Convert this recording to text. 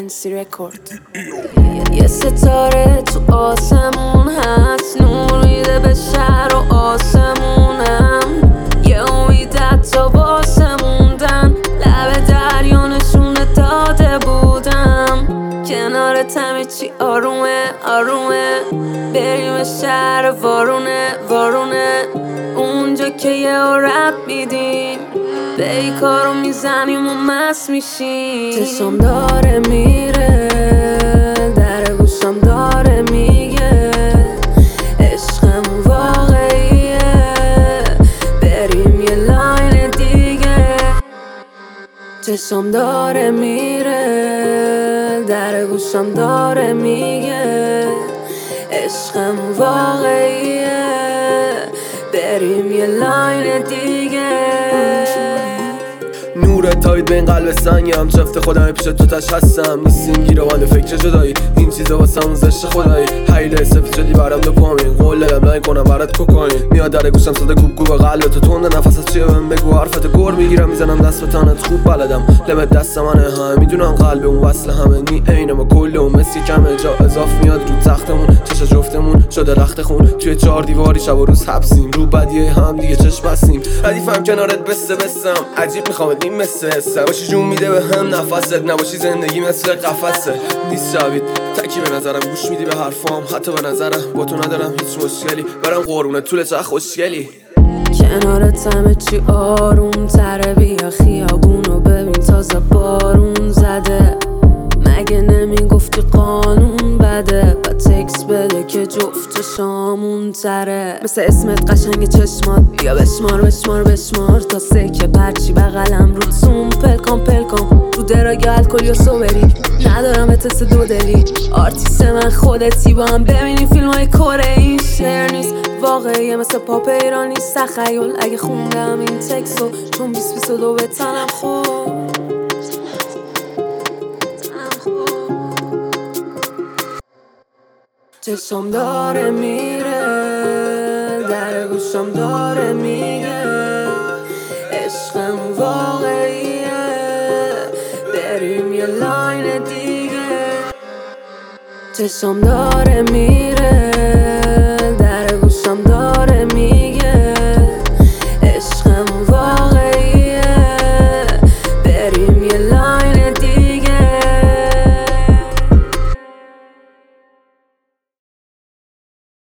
فانسی رکورد. یه ستاره تو آسمون هست، نور میده به شهر و آسمونم. یه امید حتی واسه موندن، لب دریا نشونه داده بودم. کنارت همه چی آرومه آرومه، بریم شهر وارونه اونجا که یه رپ میدیم، بیکارو میزنیم و مست میشیم. چشم داره میره، در گوشم داره میگه عشقم واقعیه، بریم یه لاین دیگه. چشم داره میره، در گوشم داره میگه عشقم واقعیه، بریم یه لاین دیگه. نور تایید به این قلب سنگم، چفت خودم پیش تو تش هستم. نیستیم گیروان فکر جدایی، این چیزا واسه اون زشت خدایی. حیله سفید شدی برم دو پامین، قول دادم لای کنم برات کوکائین. میاد در گوشم صدا کوب به قلب تو تونده، نفس از چیه بهم بگو حرفت گر میگیرم میزنم دست به تنت خوب بلدم. لمت دست منه همه میدونم قلب اون وصل همه نی عین ما کل اون مسی کمه جا اضاف میاد رو تختمون. چش جفتمون شده رخت خون، توی 4 دیواری شب و روز حبسیم، رو بدیه هم دیگه چشم بستیم. ردیفم کنارت بستم عجیب میخوام این مثل حسه باشی، جون میده به هم نفست، نباشی زندگی مثل قفسه. نیست شبید تکی به نظرم، گوش میدی به حرفام حتی به نظرم، با تو ندارم هیچ مشکلی، برم قربونه طول چه خوشگلی. کنارت همه چی آروم تره، بیا خیابونو ببین تازه بارون زده. مگه نمیگفتی قانون بده، و تکس بده که جفت شامون تره. مثل اسمت قشنگ چشمات، بیا بشمار تا 3 که پرچی بغلم رو تون پلکام رو دراگ الکل یا سوبری. ندارم به تست 2 دلی، آرتیست من خودتی، با هم ببینیم فیلم های کره. این شعر نیست واقعیه، مثل پاپ ایرانی تخیل. اگه خوندم این تکسو چون 2022 به تنم خورد. چشم داره میره، در گوشم داره میگه عشقم واقعیه، بریم یه لاین دیگه. چشم داره میره،